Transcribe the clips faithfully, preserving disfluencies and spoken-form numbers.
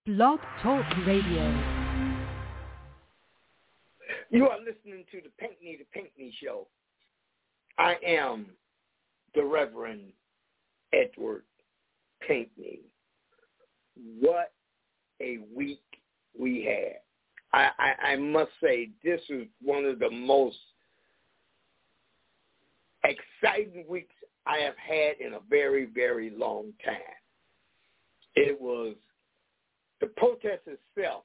Blog Talk Radio. You are listening to the Pinkney the Pinkney Show. I am the Reverend Edward Pinkney. What a week we had. I, I, I must say, this is one of the most exciting weeks I have had in a very, very long time. It was, the protest itself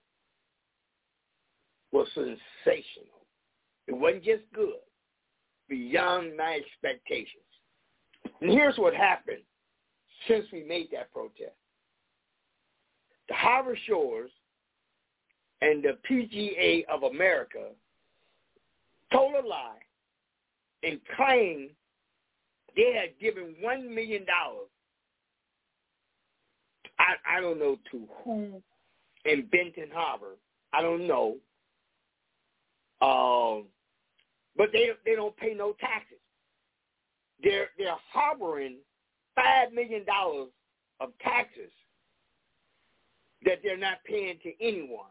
was sensational. It wasn't just good, beyond my expectations. And here's what happened since we made that protest. The Harbor Shores and the P G A of America told a lie and claimed they had given one million dollars, I, I don't know to who in Benton Harbor, I don't know, um, but they they don't pay no taxes. They're, they're harboring five million dollars of taxes that they're not paying to anyone.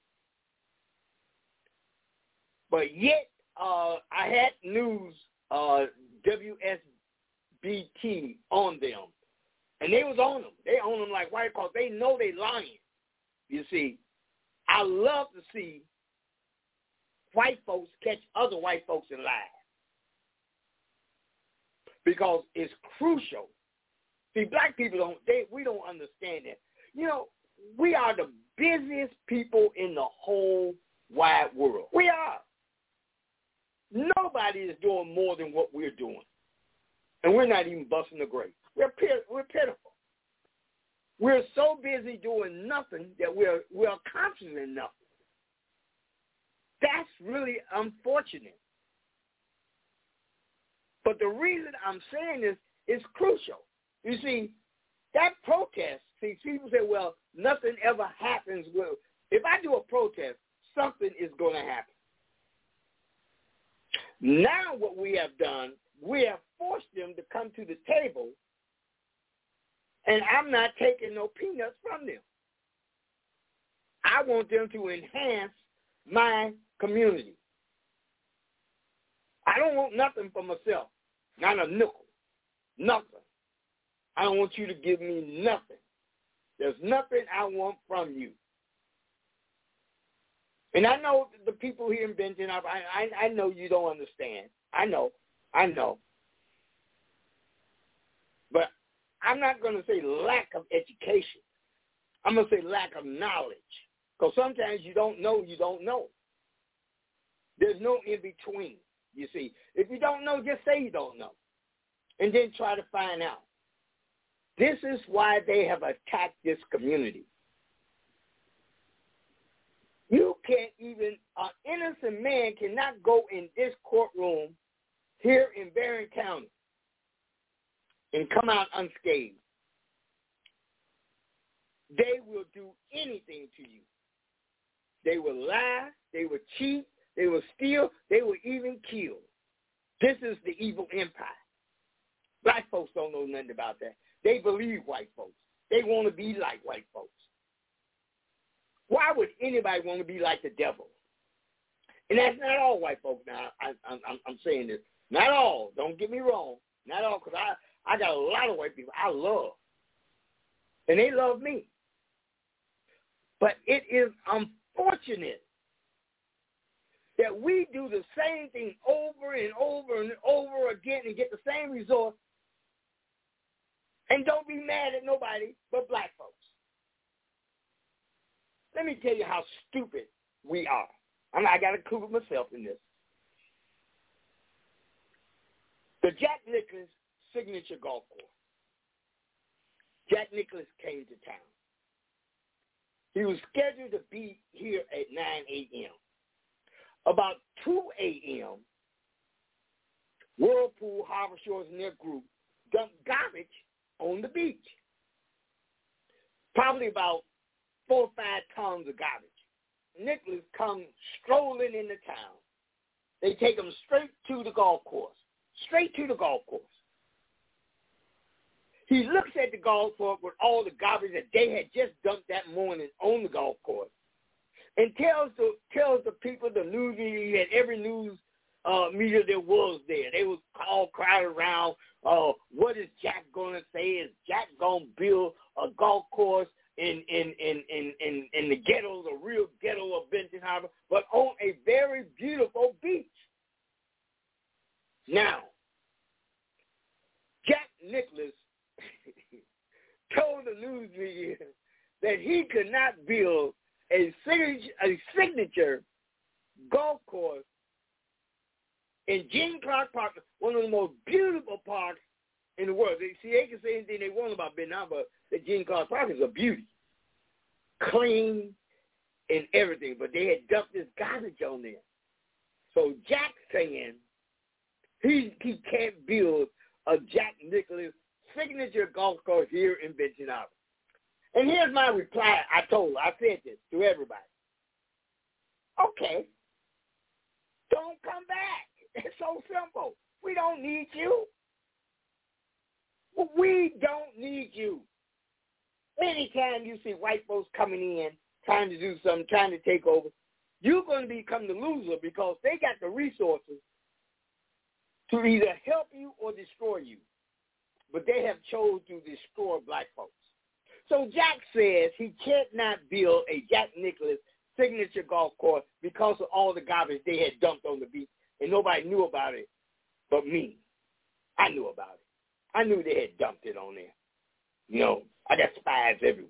But yet, uh, I had news, uh, W S B T on them, and they was on them. They on them like white, because they know they lying. You see, I love to see white folks catch other white folks in lies, because it's crucial. See, black people don't, they, we don't understand that. You know, we are the busiest people in the whole wide world. We are. Nobody is doing more than what we're doing. And we're not even busting the grape. We're, pit- we're pitiful. We're so busy doing nothing that we're, we're accomplishing nothing. That's really unfortunate. But the reason I'm saying this is crucial. You see, that protest, see, people say, well, nothing ever happens. Well, if I do a protest, something is going to happen. Now what we have done, we have forced them to come to the table, and I'm not taking no peanuts from them. I want them to enhance my community. I don't want nothing for myself, not a nickel, nothing. I don't want you to give me nothing. There's nothing I want from you. And I know the people here in Benton, I, I, I know you don't understand. I know. I know. But I'm not going to say lack of education. I'm going to say lack of knowledge. Because sometimes you don't know, you don't know. There's no in-between, you see. If you don't know, just say you don't know. And then try to find out. This is why they have attacked this community. You can't even, an innocent man cannot go in this courtroom here in Barron County and come out unscathed. They will do anything to you. They will lie, they will cheat, they will steal, they will even kill. This is the evil empire. Black folks don't know nothing about that. They believe white folks. They want to be like white folks. Why would anybody want to be like the devil? And that's not all white folks now. I, I, I'm, I'm saying this. Not all. Don't get me wrong. Not all, because I, I got a lot of white people I love. And they love me. But it is unfortunate that we do the same thing over and over and over again and get the same result and don't be mad at nobody but black folks. Let me tell you how stupid we are. I, I got to include myself in this. The Jack Nicklaus Signature Golf Course. Jack Nicklaus came to town. He was scheduled to be here at nine a.m. About two a.m., Whirlpool, Harbor Shores, and their group dumped garbage on the beach. Probably about four or five tons of garbage. Nicklaus comes strolling into town. They take him straight to the golf course. Straight to the golf course. He looks at the golf course with all the garbage that they had just dumped that morning on the tells the tells the people, the news media, you had every news uh, media there was there. They was all crowded around. Uh, what is Jack going to say? Is Jack going to build a golf course in in, in, in, in in the ghettos, a real ghetto of Benton Harbor, but on a very beautiful beach? Now, Jack Nicklaus told the news media that he could not build a signature, a signature golf course in Gene Clark Park, one of the most beautiful parks in the world. They, see, they can say anything they want about Benton Harbor, but the Gene Clark Park is a beauty, clean and everything. But they had dumped this garbage on there. So Jack's saying he he can't build a Jack Nicklaus signature golf course here in Benton Harbor. And here's my reply. I told her, I said this to everybody. Okay, don't come back. It's so simple. We don't need you. We don't need you. Anytime you see white folks coming in, trying to do something, trying to take over, you're going to become the loser because they got the resources to either help you or destroy you. But they have chosen to destroy black folks. So Jack says he cannot build a Jack Nicklaus signature golf course because of all the garbage they had dumped on the beach, and nobody knew about it but me. I knew about it. I knew they had dumped it on there. You know, I got spies everywhere.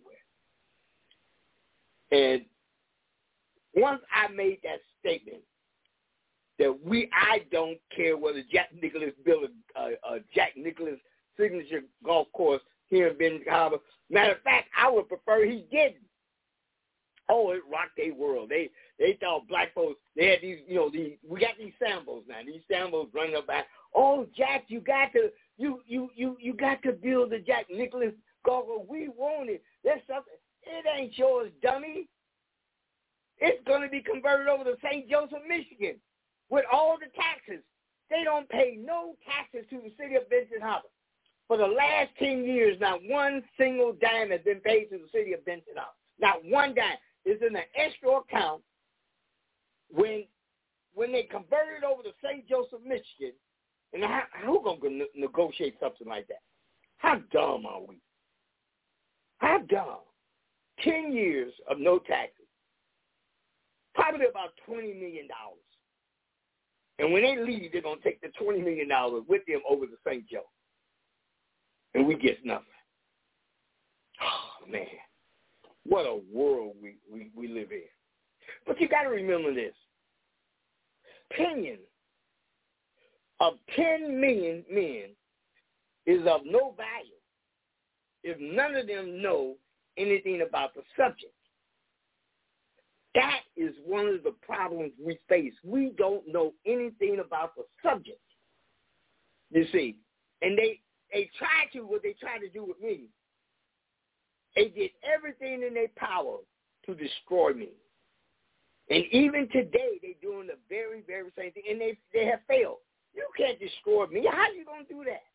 And once I made that statement that we, I don't care whether Jack Nicklaus built a, a, a Jack Nicklaus signature golf course here in Benton Harbor. Matter of fact, I would prefer he didn't. Oh, it rocked their world. They they thought black folks, they had these, you know, these, we got these sambos now. These sambos running up back. Oh, Jack, you got to, you you you you got to build the Jack Nicklaus golf course. We want it. That's something. It ain't yours, dummy. It's going to be converted over to Saint Joseph, Michigan, with all the taxes. They don't pay no taxes to the city of Benton Harbor. For the last ten years, not one single dime has been paid to the city of Benton Harbor. Not one dime. It's in an escrow account. When when they converted it over to Saint Joseph, Michigan, and how, who's going to ne- negotiate something like that? How dumb are we? How dumb? Ten years of no taxes. Probably about twenty million dollars. And when they leave, they're going to take the twenty million dollars with them over to Saint Joe. And we get nothing. Oh, man. What a world we, we, we live in. But you got to remember this. Opinion of ten million men is of no value if none of them know anything about the subject. That is one of the problems we face. We don't know anything about the subject, you see. And they, they try to, what they try to do with me, they did everything in their power to destroy me. And even today, they're doing the very, very same thing, and they they have failed. You can't destroy me. How are you going to do that?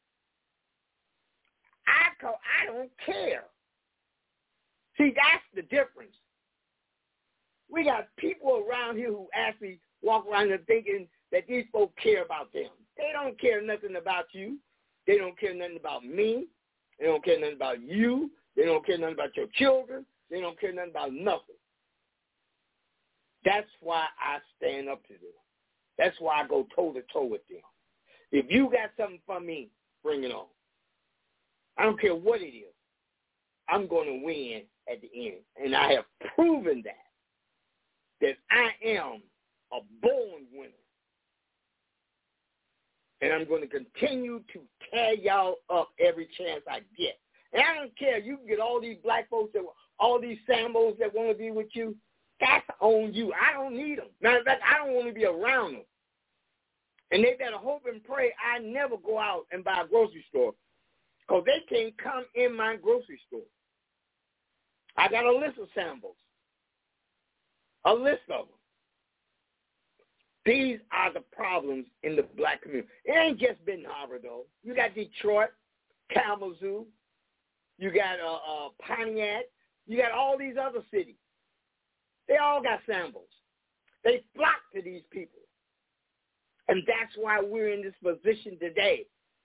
I, co- I don't care. See, that's the difference. We got people around here who actually walk around here thinking that these folks care about them. They don't care nothing about you. They don't care nothing about me. They don't care nothing about you. They don't care nothing about your children. They don't care nothing about nothing. That's why I stand up to them. That's why I go toe-to-toe with them. If you got something for me, bring it on. I don't care what it is. I'm going to win at the end. And I have proven that, that I am a born winner. And I'm going to continue to tear y'all up every chance I get. And I don't care. You can get all these black folks, that, all these Sambos that want to be with you. That's on you. I don't need them. Matter of fact, I don't want to be around them. And they better hope and pray I never go out and buy a grocery store, because they can't come in my grocery store. I got a list of Sambos, a list of them. These are the problems in the black community. It ain't just Benton Harbor, though. You got Detroit, Kalamazoo, you got uh, uh, Pontiac, you got all these other cities They all got samples. They flock to these people. And that's why we're in this position today.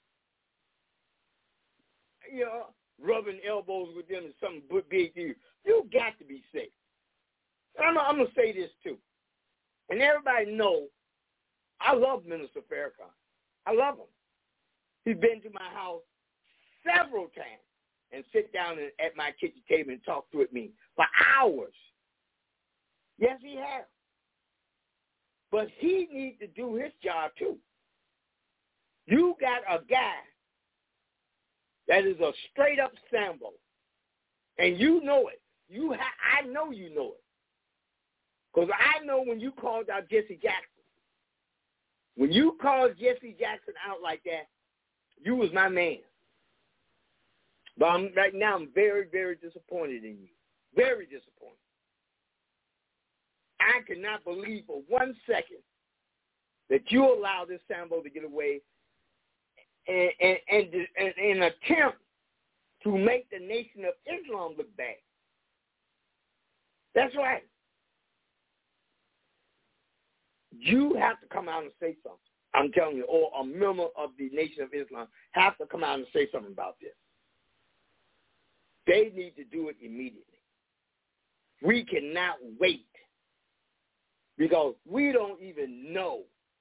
You know, rubbing elbows with them is something big to you. You got to be safe. I'm, I'm going to say this too. And everybody know I love Minister Farrakhan. I love him. He's been to my house several times and sit down at my kitchen table and talk with me for hours. Yes, he has. But he needs to do his job too. You got a guy that is a straight-up Sambo, and you know it. You ha- I know you know it. Because I know when you called out Jesse Jackson. When you called Jesse Jackson out like that, you was my man. But I'm, right now I'm very, very disappointed in you. Very disappointed. I cannot believe for one second that you allow this Sambo to get away and, and, and, and, and attempt to make the Nation of Islam look bad. That's right. You have to come out and say something. I'm telling you, or a member of the Nation of Islam have to come out and say something about this. They need to do it immediately. We cannot wait because we don't even know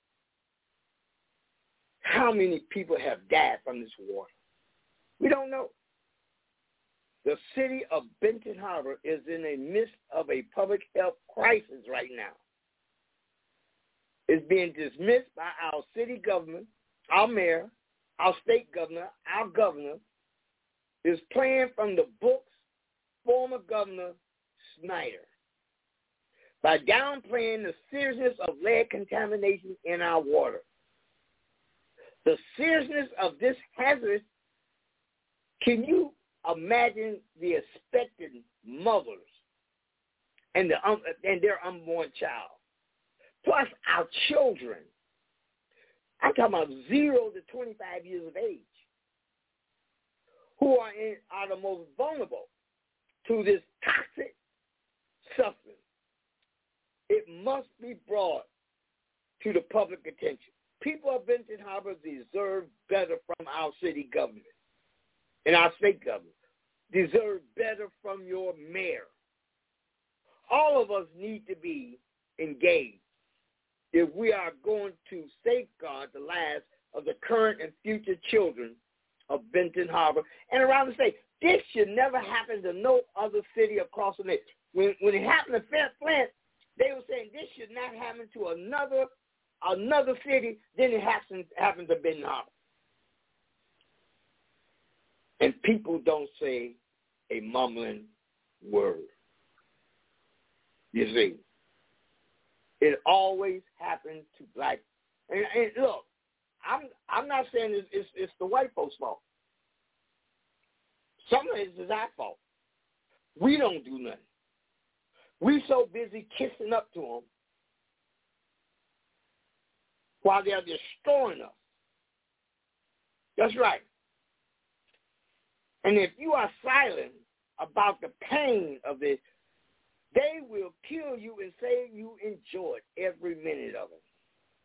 how many people have died from this war. We don't know. The city of Benton Harbor is in the midst of a public health crisis right now. It's being dismissed by our city government, our mayor, our state governor, our governor, is playing from the books former Governor Snyder by downplaying the seriousness of lead contamination in our water. The seriousness of this hazard, can you imagine the expectant mothers and, the, um, and their unborn child? Plus our children. I'm talking about zero to twenty-five years of age, who are, in, are the most vulnerable to this toxic substance. It must be brought to the public attention. People of Benton Harbor deserve better from our city government and our state government. Deserve better from your mayor. All of us need to be engaged if we are going to safeguard the lives of the current and future children of Benton Harbor and around the state. This should never happen to no other city across the nation. When, when it happened to Flint, they were saying this should not happen to another another city, then it happens, happens to Benton Harbor. And people don't say a mumbling word. You see, it always happens to black. And, and look, I'm I'm not saying it's, it's, it's the white folks' fault. Some of it is our fault. We don't do nothing. We so busy kissing up to them while they're destroying us. That's right. And if you are silent about the pain of this, they will kill you and say you enjoyed every minute of it.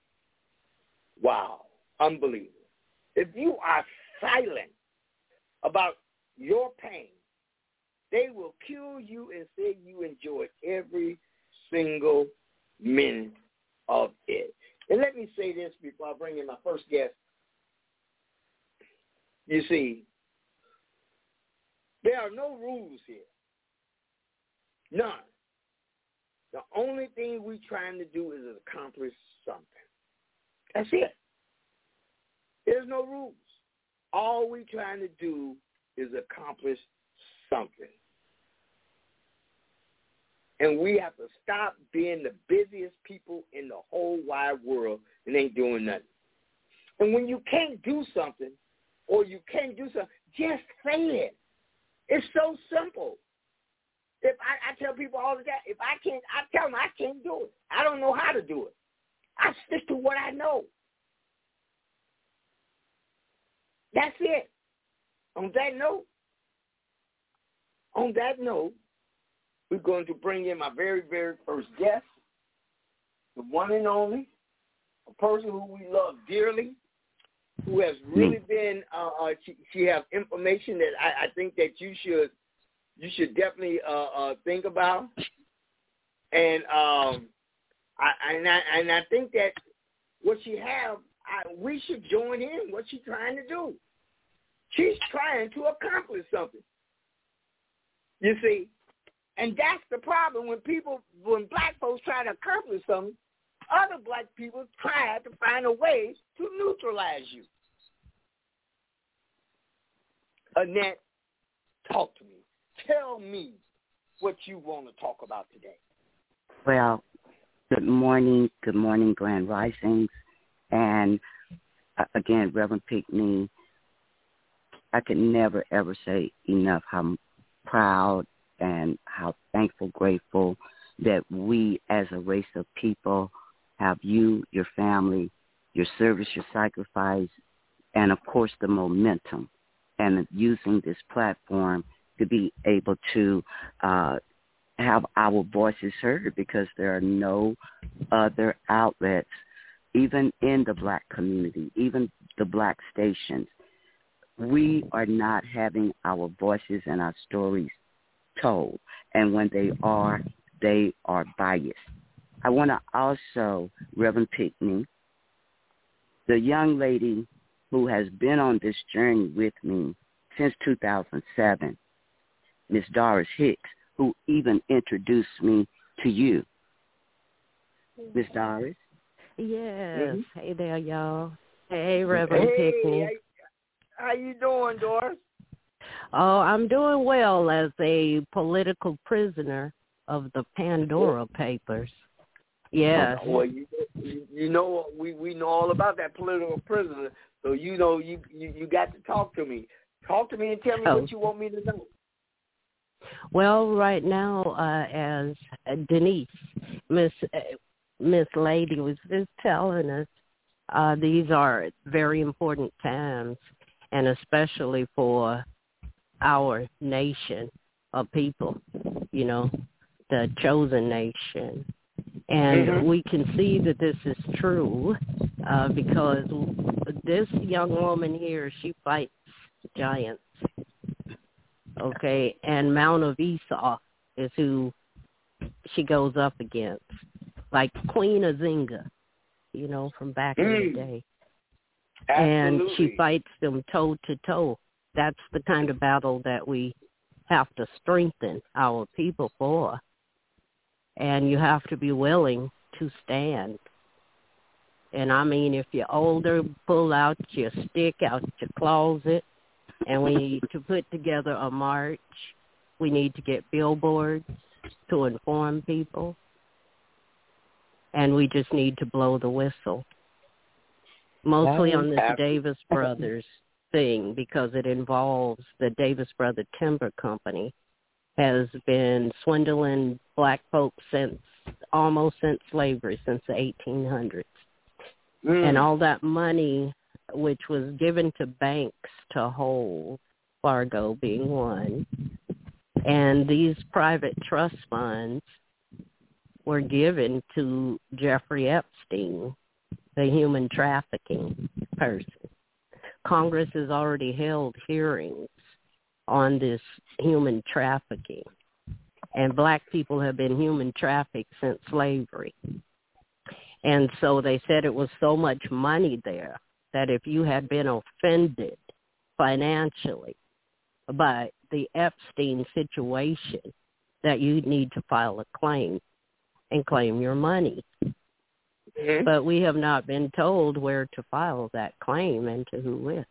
Wow. Unbelievable. If you are silent about your pain, they will kill you and say you enjoyed every single minute of it. And let me say this before I bring in my first guest. You see, there are no rules here. None. The only thing we're trying to do is accomplish something. That's it. There's no rules. All we're trying to do is accomplish something. And we have to stop being the busiest people in the whole wide world and ain't doing nothing. And when you can't do something or you can't do something, just say it. It's so simple. If I, I tell people all the time, if I can't, I tell them I can't do it. I don't know how to do it. I stick to what I know. That's it. On that note, on that note, we're going to bring in my very, very first guest, the one and only, a person who we love dearly, who has really been, uh, uh, she, she has information that I, I think that you should you should definitely uh, uh, think about. And um, I, and, I, and I think that what she have, I, we should join in what she's trying to do. She's trying to accomplish something. You see? And that's the problem when people, when black folks try to accomplish something, other black people try to find a way to neutralize you. Annette, talk to me. Tell me what you want to talk about today. Well, good morning. Good morning, Grand Risings. And uh, again, Reverend Pinckney, I can never, ever say enough how proud and how thankful, grateful that we as a race of people have you, your family, your service, your sacrifice, and, of course, the momentum and using this platform to be able to uh, have our voices heard, because there are no other outlets, even in the black community, even the black stations. We are not having our voices and our stories told. And when they are, they are biased. I want to also, Reverend Pinckney, the young lady who has been on this journey with me since two thousand seven, Miss Doris Hicks, who even introduced me to you. Miss Doris? Yes. Mm-hmm. Hey there, y'all. Hey, Reverend hey, Pinckney. How you doing, Doris? Oh, I'm doing well as a political prisoner of the Pandora Papers. Yes. Well, you, you know, we, we know all about that political prisoner, so you know you, you, you got to talk to me. Talk to me and tell me oh. what you want me to know. Well, right now, uh, as Denise, Miss uh, Miss Lady was just telling us, uh, these are very important times, and especially for our nation of people, you know, the chosen nation. And mm-hmm. we can see that this is true uh, because this young woman here, she fights giants, okay? And Mount of Esau is who she goes up against, like Queen Azinga, you know, from back mm. in the day. Absolutely. And she fights them toe-to-toe. That's the kind of battle that we have to strengthen our people for. And you have to be willing to stand. And I mean, if you're older, pull out your stick out your closet, and we need to put together a march. We need to get billboards to inform people. And we just need to blow the whistle. Mostly on this Davis Brothers thing, because it involves the Davis Brother Timber Company has been swindling black folks since almost since slavery, since the eighteen hundreds. Mm. And all that money, which was given to banks to hold, Fargo being one, and these private trust funds were given to Jeffrey Epstein, the human trafficking person. Congress has already held hearings on this human trafficking, and black people have been human trafficked since slavery. And so they said it was so much money there that if you had been offended financially by the Epstein situation, that you'd need to file a claim and claim your money. Mm-hmm. But we have not been told where to file that claim and to who with.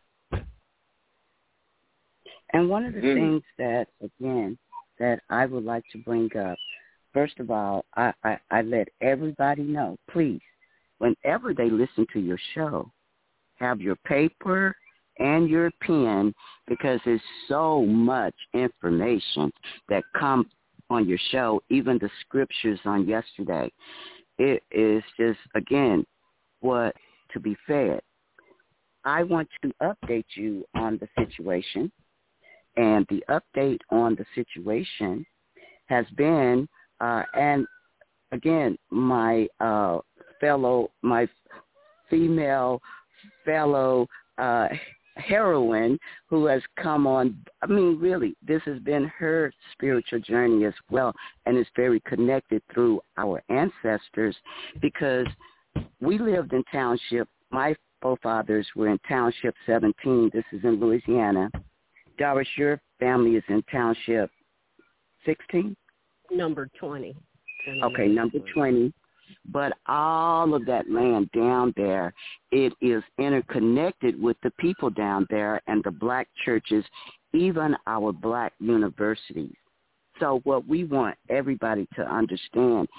And one of the mm-hmm. things that, again, that I would like to bring up, first of all, I, I, I let everybody know, please, whenever they listen to your show, have your paper and your pen, because there's so much information that comes on your show, even the scriptures on yesterday. It is just, again, what to be fed. I want to update you on the situation. And the update on the situation has been, uh, and again, my uh, fellow, my female fellow uh, heroine who has come on. I mean, really, this has been her spiritual journey as well, and it's very connected through our ancestors because we lived in township. My forefathers were in township seventeen. This is in Louisiana. Doris, your family is in township sixteen? Number twenty. Okay, number twenty. But all of that land down there, it is interconnected with the people down there and the black churches, even our black universities. So what we want everybody to understand,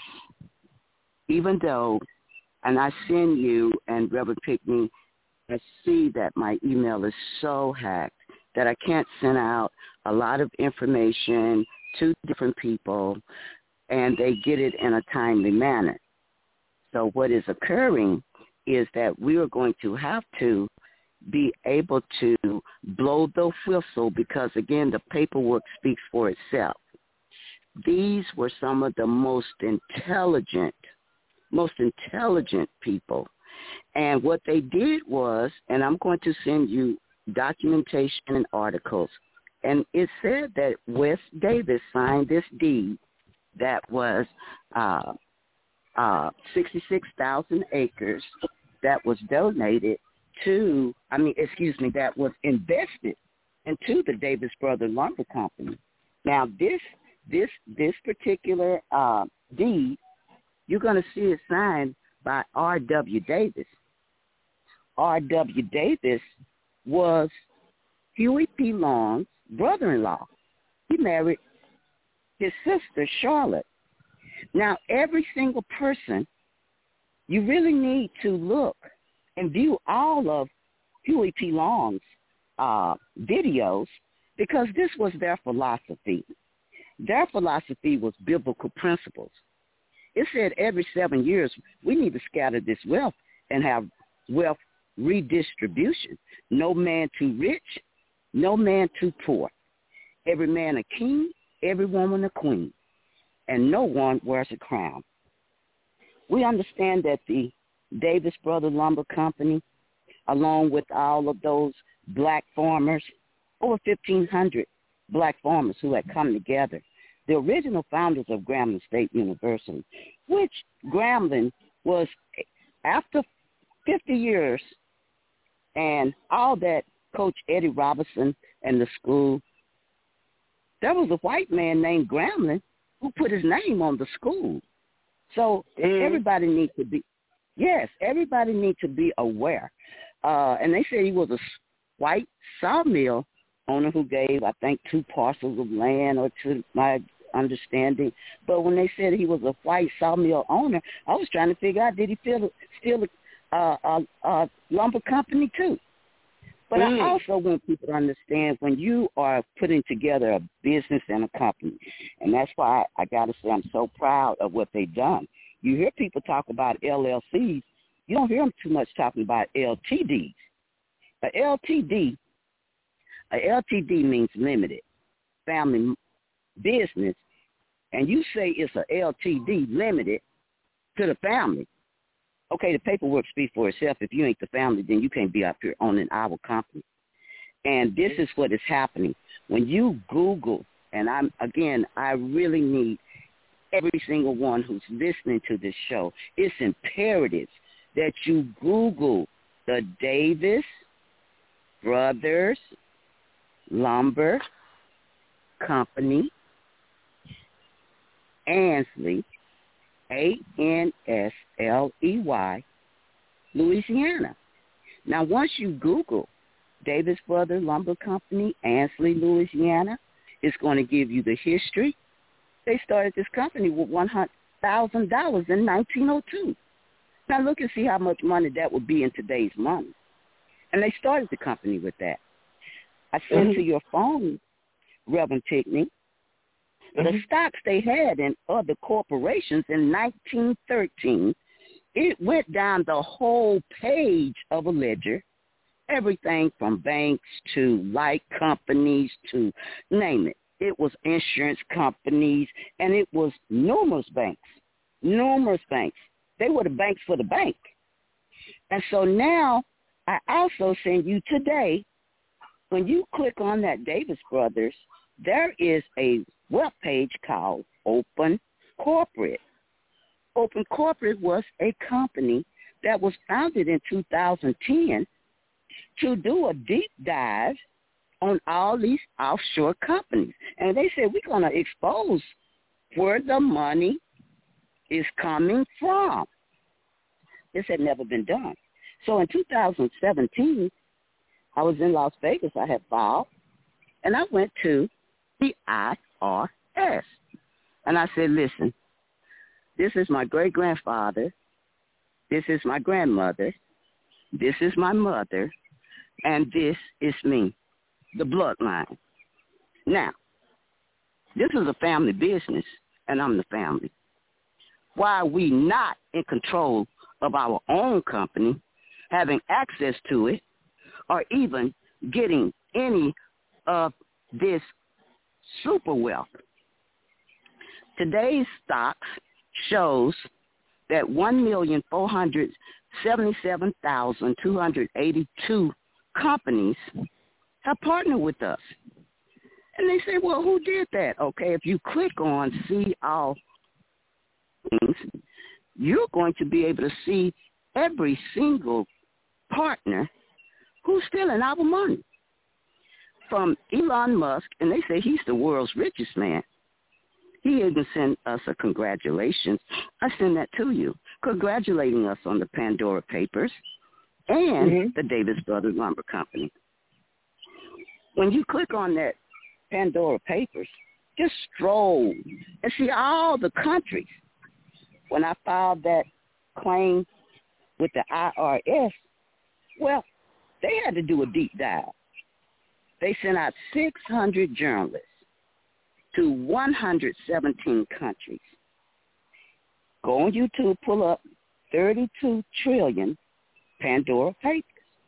even though, and I send you and Reverend Pickney, I see that my email is so hacked that I can't send out a lot of information to different people, and they get it in a timely manner. So what is occurring is that we are going to have to be able to blow the whistle because, again, the paperwork speaks for itself. These were some of the most intelligent, most intelligent people. And what they did was, and I'm going to send you documentation and articles, and it said that Wes Davis signed this deed that was uh, uh, sixty-six thousand acres that was donated to, I mean, excuse me, that was invested into the Davis Brothers Lumber Company. Now, this this this particular uh, deed, you're going to see it signed by R W Davis. R W Davis was Huey P. Long's brother-in-law. He married his sister, Charlotte. Now, every single person, you really need to look and view all of Huey P. Long's uh, videos because this was their philosophy. Their philosophy was biblical principles. It said every seven years we need to scatter this wealth and have wealth redistribution. No man too rich, no man too poor. Every man a king, every woman a queen, and no one wears a crown. We understand that the Davis Brothers Lumber Company, along with all of those black farmers, over fifteen hundred black farmers who had come together, the original founders of Grambling State University, which Grambling was, after fifty years and all that Coach Eddie Robinson and the school, there was a white man named Grambling who put his name on the school. So mm. everybody needs to be, yes, everybody needs to be aware. Uh, and they said he was a white sawmill owner who gave, I think, two parcels of land, or to my understanding. But when they said he was a white sawmill owner, I was trying to figure out, did he feel, steal a, a, a lumber company too? But mm. I also want people to understand when you are putting together a business and a company, and that's why I, I got to say I'm so proud of what they've done. You hear people talk about L L Cs. You don't hear them too much talking about L T Ds. A L T D, a L T D means limited, family business, and you say it's a L T D limited to the family. Okay, the paperwork speaks for itself. If you ain't the family, then you can't be up here owning our company. And this is what is happening. When you Google, and I'm again, I really need every single one who's listening to this show, it's imperative that you Google the Davis Brothers Lumber Company, Ansley, A N S L E Y, Louisiana. Now, once you Google Davis Brothers Lumber Company, Ansley, Louisiana, it's going to give you the history. They started this company with one hundred thousand dollars in nineteen oh two. Now, look and see how much money that would be in today's money. And they started the company with that. I sent mm-hmm. to your phone, Reverend Pickney, mm-hmm. the stocks they had in other corporations in nineteen thirteen. It went down the whole page of a ledger, everything from banks to light companies to name it. it was insurance companies, and it was numerous banks, numerous banks. They were the banks for the bank. And so now I also send you today, when you click on that Davis Brothers, there is a web page called Open Corporate. Open Corporate was a company that was founded in two thousand ten to do a deep dive on all these offshore companies. And they said, we're going to expose where the money is coming from. This had never been done. So in two thousand seventeen, I was in Las Vegas. I had filed, and I went to the I R S. And I said, listen, this is my great-grandfather. This is my grandmother. This is my mother. And this is me, the bloodline. Now, this is a family business, and I'm the family. Why are we not in control of our own company, having access to it, or even getting any of this super wealth? Today's stocks shows that one million four hundred seventy-seven thousand two hundred eighty-two companies have partnered with us. And they say, well, who did that? Okay, if you click on see all things, you're going to be able to see every single partner who's stealing our money. From Elon Musk, and they say he's the world's richest man. He even sent us a congratulations. I send that to you, congratulating us on the Pandora Papers and mm-hmm. the Davis Brothers Lumber Company. When you click on that Pandora Papers, just stroll and see all the countries. When I filed that claim with the I R S, well, they had to do a deep dive. They sent out six hundred journalists to one hundred seventeen countries. Go on YouTube, pull up thirty-two trillion Pandora Papers.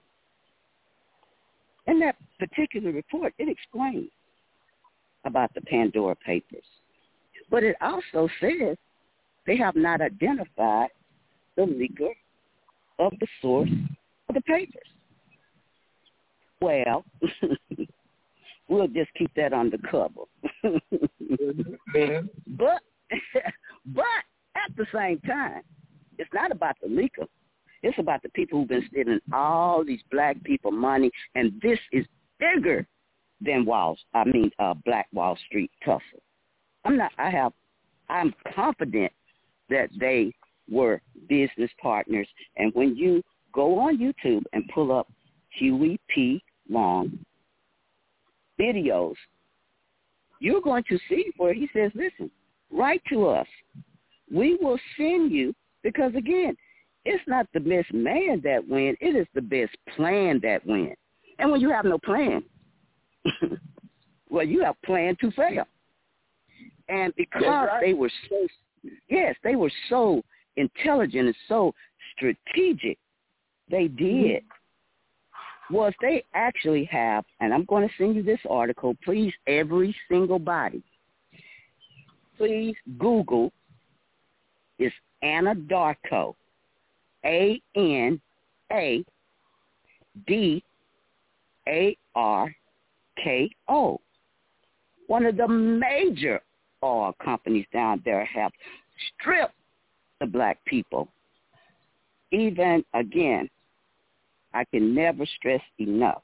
In that particular report, it explains about the Pandora Papers. But it also says they have not identified the leaker of the source of the papers. Well, we'll just keep that on the cover. but, but at the same time, it's not about the leaker. It's about the people who've been stealing all these black people money, and this is bigger than Wall. I mean, uh, Black Wall Street tussle. I'm not. I have. I'm confident that they were business partners. And when you go on YouTube and pull up Huey P. Long videos, you're going to see where he says, listen, write to us. We will send you, because, again, it's not the best man that wins. It is the best plan that wins. And when you have no plan, well, you have planned to fail. And because right. they were so, yes, they were so intelligent and so strategic, they did. Mm-hmm. Was they actually have, and I'm going to send you this article, please, every single body, please Google, it's Anadarko, A N A D A R K O. One of the major oil companies down there have stripped the black people. Even, again, I can never stress enough,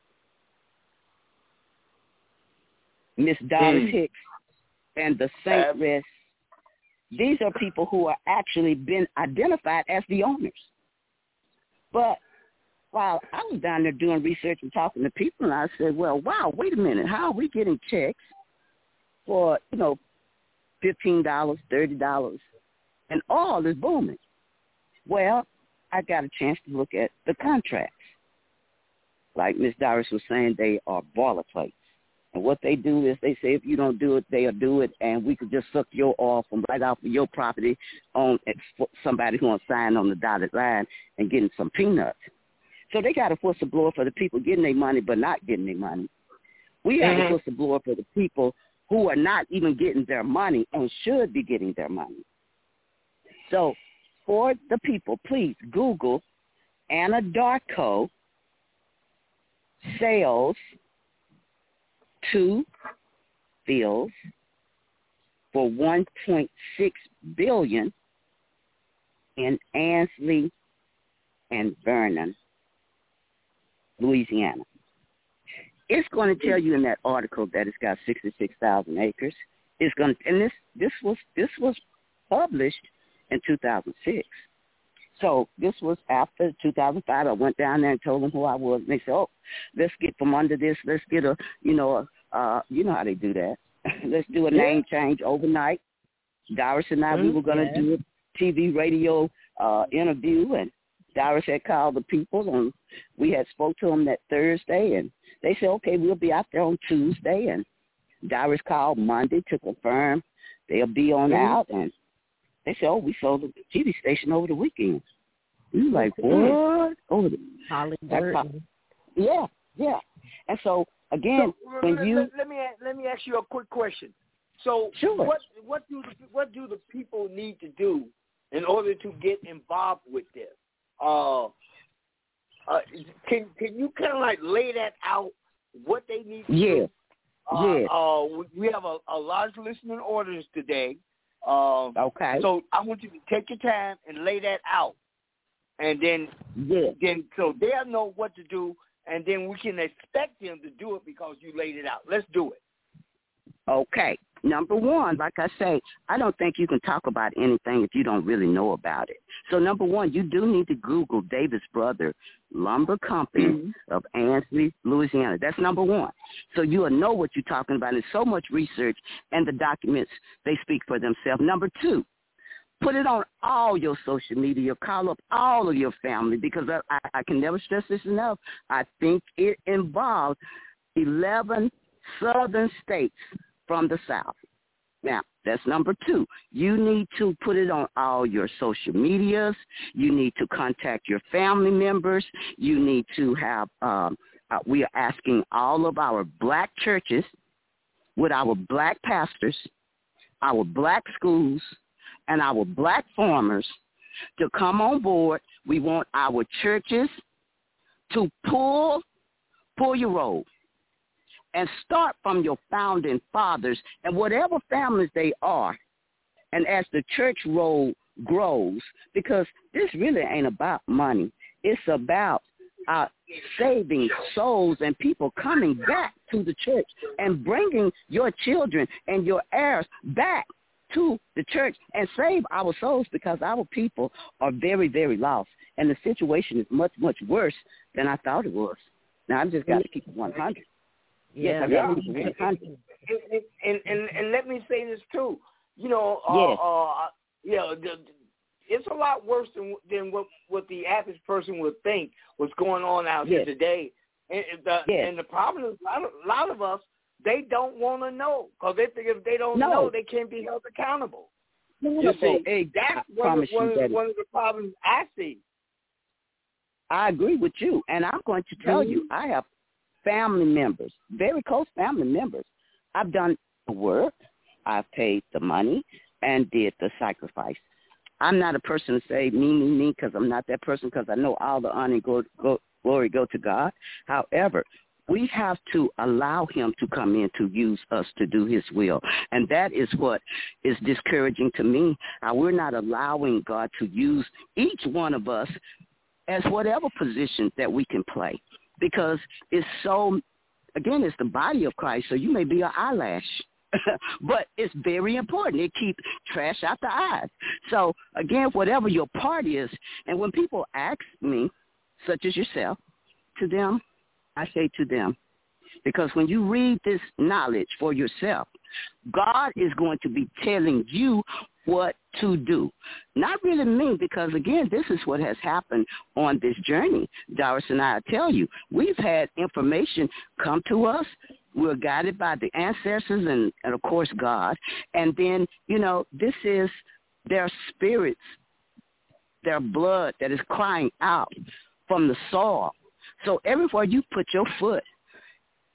Miss Doris mm. Hicks and the Saint Rest, these are people who are actually been identified as the owners. But while I was down there doing research and talking to people, and I said, well, wow, wait a minute, how are we getting checks for, you know, fifteen dollars, thirty dollars, and all is booming? Well, I got a chance to look at the contracts. Like Miss Doris was saying, they are boilerplates. And what they do is they say if you don't do it, they'll do it, and we could just suck your oil from right off of your property on somebody who wants to sign on the dotted line and getting some peanuts. So they got a whistleblower for the people getting their money but not getting their money. We have mm-hmm. a whistleblower for the people who are not even getting their money and should be getting their money. So for the people, please Google Anadarko sales to Fields for one point six billion dollars in Ansley and Vernon, Louisiana. It's going to tell you in that article that it's got sixty-six thousand acres. It's going to, and this this was this was published in two thousand six. So this was after two thousand five. I went down there and told them who I was, and they said, "Oh, let's get from under this. Let's get a, you know, a, uh, you know how they do that. Let's do a yeah. name change overnight." Doris and I, mm-hmm. we were going to yeah. do a T V, radio uh, interview, and Doris had called the people, and we had spoke to them that Thursday, and they said, "Okay, we'll be out there on Tuesday." And Doris called Monday to confirm they'll be on mm-hmm. out, and they said, "Oh, we sold the T V station over the weekend." We were like, "What?" Over the Hollywood. Yeah, yeah. And so again, so, when let, you let, let me let me ask you a quick question. So, sure. what what do the, what do the people need to do in order to get involved with this? Uh, uh, can can you kind of like lay that out? What they need to yeah. do? Uh, yeah. Uh, we have a, a large listening audience today. Uh, okay. So I want you to take your time and lay that out, and then yeah. then so they'll know what to do, and then we can expect them to do it because you laid it out. Let's do it. Okay. Number one, like I say, I don't think you can talk about anything if you don't really know about it. So number one, you do need to Google Davis Brother Lumber Company mm-hmm. of Ansley, Louisiana. That's number one. So you will know what you're talking about. There's so much research, and the documents, they speak for themselves. Number two, put it on all your social media. Call up all of your family, because I, I, I can never stress this enough. I think it involves eleven southern states from the South. Now, that's number two. You need to put it on all your social medias. You need to contact your family members. You need to have, um, uh, we are asking all of our black churches with our black pastors, our black schools, and our black farmers to come on board. We want our churches to pull, pull your robe. And start from your founding fathers and whatever families they are. And as the church roll grows, because this really ain't about money. It's about uh, saving souls and people coming back to the church and bringing your children and your heirs back to the church and save our souls, because our people are very, very lost. And the situation is much, much worse than I thought it was. Now, I've just got to keep it one hundred. Yeah, yes, yeah. And, and, and, and, and let me say this too. You know, uh, yes. uh, you know, the, it's a lot worse than than what, what the average person would think what's going on out yes. here today. And the, yes. and the problem is, a lot of, a lot of us, they don't want to know, because they think if they don't no. know, they can't be held accountable. No, you see, hey, that's one, of, one, of, one of the problems I see. I agree with you, and I'm going to tell mm-hmm. you, I have family members, very close family members. I've done the work, I've paid the money, and did the sacrifice. I'm not a person to say me, me, me, because I'm not that person, because I know all the honor and go, go, glory go to God. However, we have to allow him to come in to use us to do his will. And that is what is discouraging to me. How we're not allowing God to use each one of us as whatever position that we can play. Because it's so, again, it's the body of Christ, so you may be an eyelash. But it's very important. It keeps trash out the eyes. So, again, whatever your part is, and when people ask me, such as yourself, to them, I say to them, because when you read this knowledge for yourself, God is going to be telling you what to do. Not really me, because, again, this is what has happened on this journey. Doris and I tell you, we've had information come to us. We're guided by the ancestors and, and, of course, God. And then, you know, this is their spirits, their blood that is crying out from the soil. So everywhere you put your foot,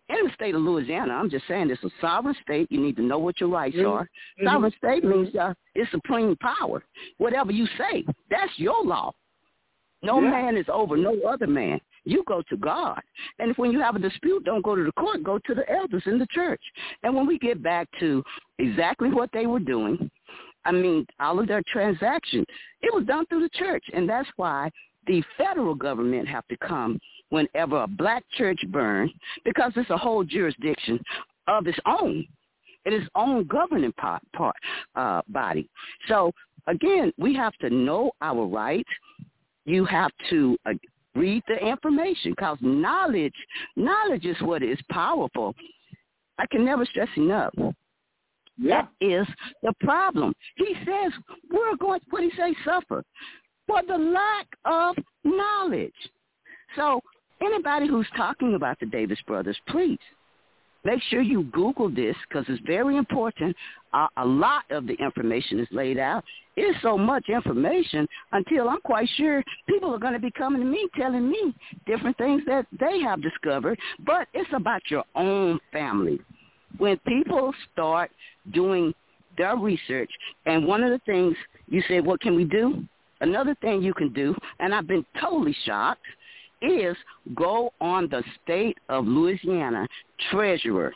in the state of Louisiana, I'm just saying it's a sovereign state. You need to know what your rights mm-hmm. are. Mm-hmm. Sovereign state means uh, it's supreme power. Whatever you say, that's your law. No yeah. man is over no other man. You go to God. And if when you have a dispute, don't go to the court, go to the elders in the church. And when we get back to exactly what they were doing, I mean, all of their transactions, it was done through the church. And that's why the federal government have to come whenever a black church burns, because it's a whole jurisdiction of its own. It is its own governing part, part uh, body. So, again, we have to know our rights. You have to uh, read the information, because knowledge, knowledge is what is powerful. I can never stress enough. Yeah. That is the problem. He says we're going, what did he say, suffer for the lack of knowledge. So anybody who's talking about the Davis brothers, please make sure you Google this, because it's very important. Uh, a lot of the information is laid out. It's so much information until I'm quite sure people are going to be coming to me telling me different things that they have discovered. But it's about your own family. When people start doing their research, and one of the things you said, what can we do? Another thing you can do, and I've been totally shocked, is go on the state of Louisiana treasurer.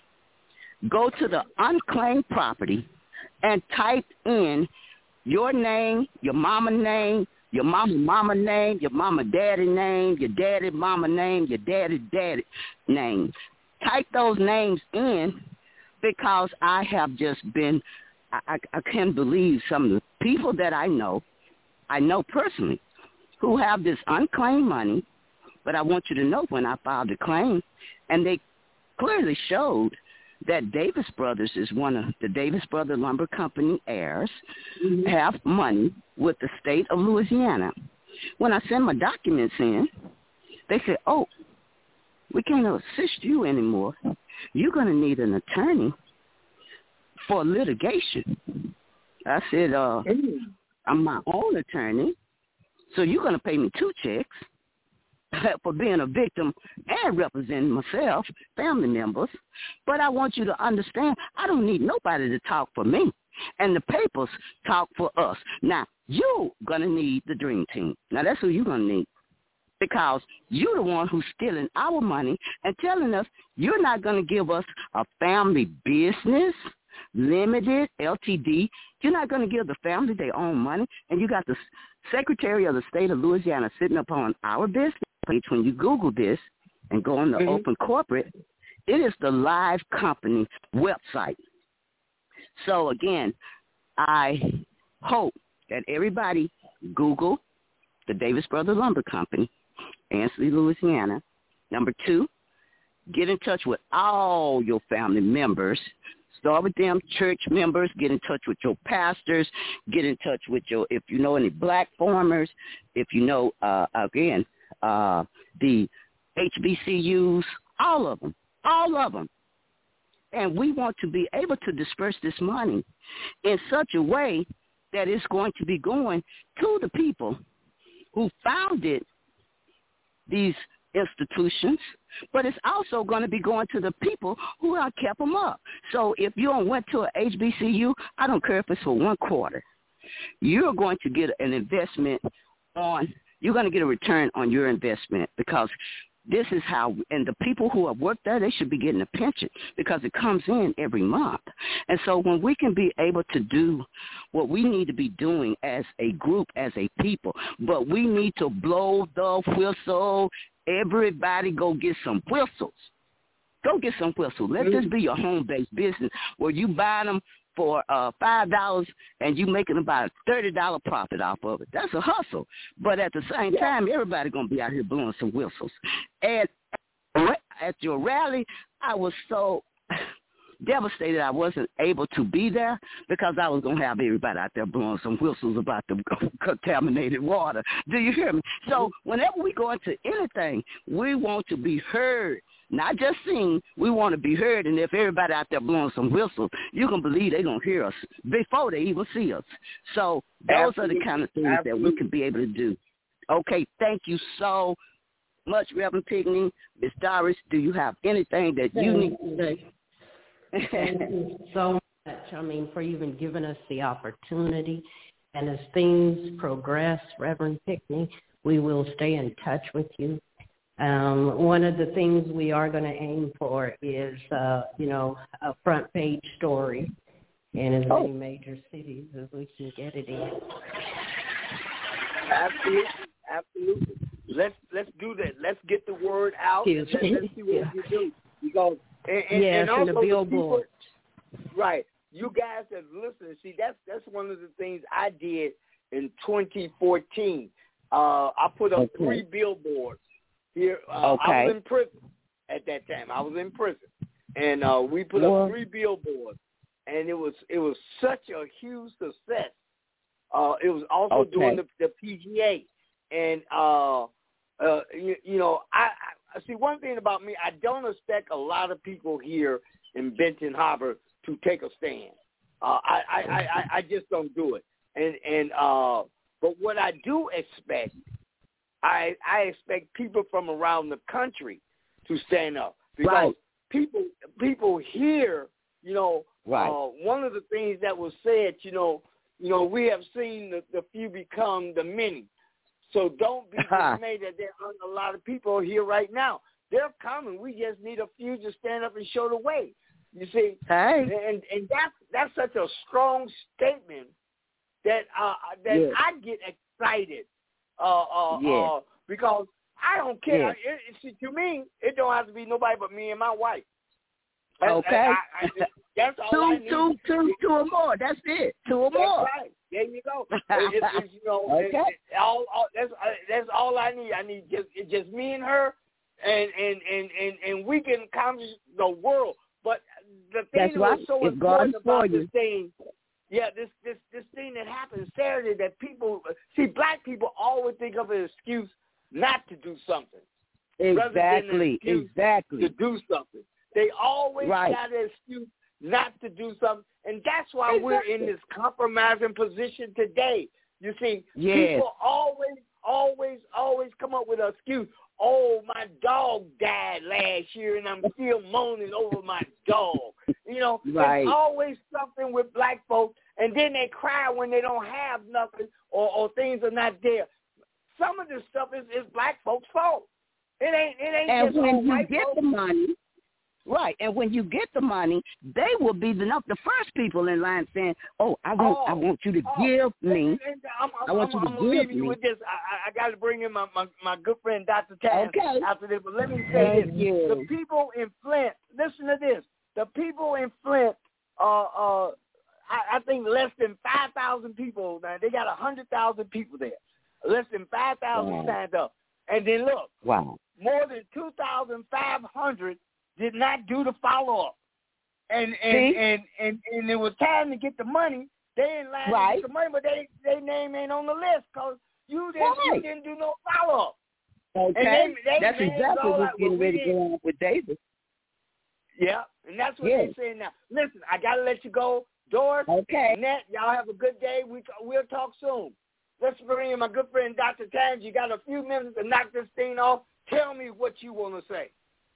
Go to the unclaimed property and type in your name, your mama name, your mama mama name, your mama daddy name, your daddy mama name, your daddy daddy name. Type those names in, because I have just been, I, I, I can't believe some of the people that I know, I know personally, who have this unclaimed money. But I want you to know, when I filed the claim, and they clearly showed that Davis Brothers is one of the Davis Brother Lumber Company heirs, mm-hmm. have money with the state of Louisiana. When I send my documents in, they say, oh, we can't assist you anymore. You're going to need an attorney for litigation. I said, uh, mm-hmm. I'm my own attorney, so you're going to pay me two checks for being a victim and representing myself, family members. But I want you to understand, I don't need nobody to talk for me. And the papers talk for us. Now, you're going to need the dream team. Now, that's who you're going to need, because you're the one who's stealing our money and telling us you're not going to give us a family business, limited, L T D. You're not going to give the family their own money. And you got the Secretary of the State of Louisiana sitting upon our business page. When you Google this and go on the mm-hmm. Open Corporate, it is the live company website. So, again, I hope that everybody Google the Davis Brother Lumber Company, Ansley, Louisiana. Number two, get in touch with all your family members. Start with them, church members. Get in touch with your pastors. Get in touch with your, if you know any black farmers, if you know, uh, again, uh, the H B C Us, all of them, all of them. And we want to be able to disperse this money in such a way that it's going to be going to the people who founded these institutions, but it's also going to be going to the people who have kept them up. So if you went to an H B C U, I don't care if it's for one quarter, you're going to get an investment on, you're going to get a return on your investment, because this is how, and the people who have worked there, they should be getting a pension, because it comes in every month. And so when we can be able to do what we need to be doing as a group, as a people, but we need to blow the whistle. Everybody go get some whistles. Go get some whistles. Let this be your home-based business where you buy them for uh, five dollars and you making about a thirty dollars profit off of it. That's a hustle. But at the same time, everybody going to be out here blowing some whistles. And at your rally, I was so devastated I wasn't able to be there, because I was going to have everybody out there blowing some whistles about the contaminated water. Do you hear me? So whenever we go into anything, we want to be heard, not just seen. We want to be heard. And if everybody out there blowing some whistles, you can believe they're going to hear us before they even see us. So those Absolutely. Are the kind of things Absolutely. That we can be able to do. Okay, thank you so much, Reverend Pinkney. Miss Doris, do you have anything that you need to say? Thank you so much. I mean, for even giving us the opportunity. And as things progress, Reverend Pinkney, we will stay in touch with you. Um, one of the things we are going to aim for is, uh, you know, a front page story in as oh. many major cities as we can get it in. Absolutely, absolutely. Let's let's do that. Let's get the word out. Excuse Let's, me. let's see what Yeah. we do. Because and, and, yes, and also and the billboard. People, right. You guys that listen, see, that's that's one of the things I did in twenty fourteen. Uh, I put up okay. three billboards here. Uh, okay. I was in prison at that time. I was in prison, and uh, we put well, up three billboards, and it was it was such a huge success. Uh, it was also okay. doing the, the P G A, and uh, uh, you, you know, I, I see one thing about me. I don't expect a lot of people here in Benton Harbor to take a stand. Uh, I, I, I, I just don't do it. And and uh, but what I do expect, I I expect people from around the country to stand up because right. people people here, you know, right. uh, one of the things that was said, you know, you know, we have seen the, the few become the many. So don't be dismayed that there aren't a lot of people here right now. They're coming. We just need a few to stand up and show the way. You see, hey. and and that's that's such a strong statement that uh, that yes. I get excited uh, uh, yes. uh, because I don't care. Yes. It, it, see, to me, it don't have to be nobody but me and my wife. Okay, I, I, I, that's all two, I need. two, two, two or more. That's it. Two or that's more. Right. There you go. it, it, it's, you know, okay. it, it, all, all, that's uh, that's all I need. I need just it's just me and her, and and and and, and we can accomplish the world. But the thing That's that right. was so it's important about you. this thing, yeah, this this this thing that happened Saturday, that people see, black people always think of an excuse not to do something. Exactly. Exactly. To do something, they always right. got an excuse not to do something, and that's why exactly. we're in this compromising position today. You see, yes. people always, always, always come up with an excuse. Oh, my dog died last year, and I'm still moaning over my dog. You know, right. there's always something with black folks, and then they cry when they don't have nothing or, or things are not there. Some of this stuff is, is black folks' fault. It ain't. It ain't and just when all you white get folks. the money, right? And when you get the money, they will be the the first people in line saying, "Oh, I want, oh, I want you to oh, give me. And, and I'm, I'm, I want I'm, you to I'm give leave me." You with this. I, I got to bring in my, my, my good friend Doctor Taz okay. after this. But let me say Thank this: you. the people in Flint. Listen to this. The people in Flint. Uh, uh, I, I think less than five thousand people. Now they got a hundred thousand people there. Less than five thousand wow. signed up. And then look. Wow. More than two thousand five hundred did not do the follow-up. And and, and, and, and it was time to get the money. They in line right. to get the money, but they their name ain't on the list because you didn't, right. you didn't do no follow-up. Okay. And they, they, that's they exactly what's getting well, ready to go on with David. Yeah, and that's what yes. they're saying now. Listen, I got to let you go. Doris, okay. Annette, y'all have a good day. We, we'll talk soon. Let's bring in my good friend, Doctor Tans. You got a few minutes to knock this thing off. Tell me what you want to say.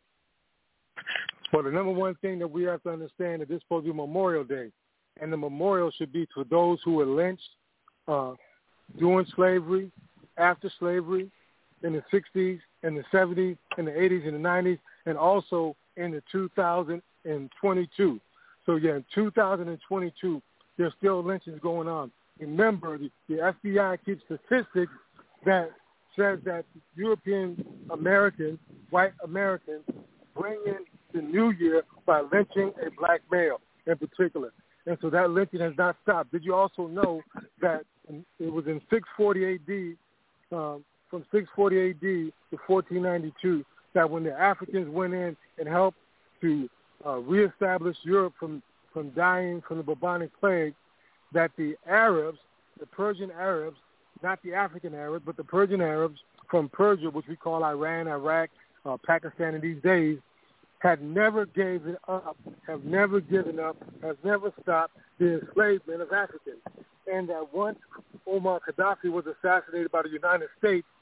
Well, the number one thing that we have to understand is this is supposed to be Memorial Day, and the memorial should be to those who were lynched uh, during slavery, after slavery, in the sixties, in the seventies, in the eighties, and the nineties, and also in the two thousand twenty-two. So, yeah, in two thousand twenty-two, there's still lynchings going on. Remember, the, the F B I keeps statistics that says that European Americans, white Americans, bring in the new year by lynching a black male in particular. And so that lynching has not stopped. Did you also know that it was in six forty A D, um, from six forty A D to fourteen ninety-two, that when the Africans went in and helped to uh, reestablish Europe from, from dying from the bubonic plague, that the Arabs, the Persian Arabs, not the African Arabs, but the Persian Arabs from Persia, which we call Iran, Iraq, uh, Pakistan in these days, had never given up, have never given up, has never stopped the enslavement of Africans. And that once Omar Gaddafi was assassinated by the United States,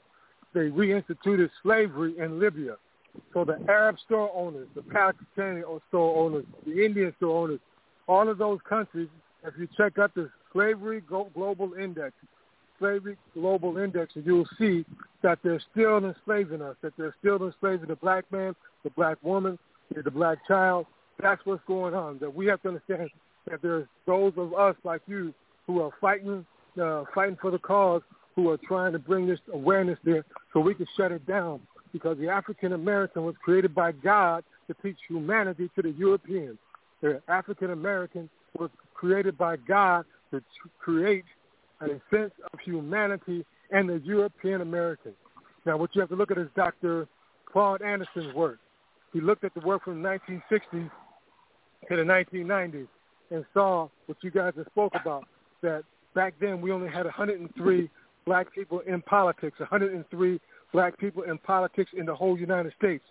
they reinstituted slavery in Libya. So the Arab store owners, the Pakistani store owners, the Indian store owners, all of those countries, if you check out the Slavery Global Index, Slavery Global Index, you'll see that they're still enslaving us, that they're still enslaving the black man, the black woman, the black child. That's what's going on. That we have to understand that there's those of us like you who are fighting, uh, fighting for the cause, who are trying to bring this awareness there so we can shut it down. Because the African American was created by God to teach humanity to the Europeans. The African American was created by God to t- create a sense of humanity in the European American. Now, what you have to look at is Doctor Claude Anderson's work. He looked at the work from the nineteen sixties to the nineteen nineties and saw what you guys have spoke about, that back then we only had one hundred three black people in politics, one hundred three black people in politics in the whole United States.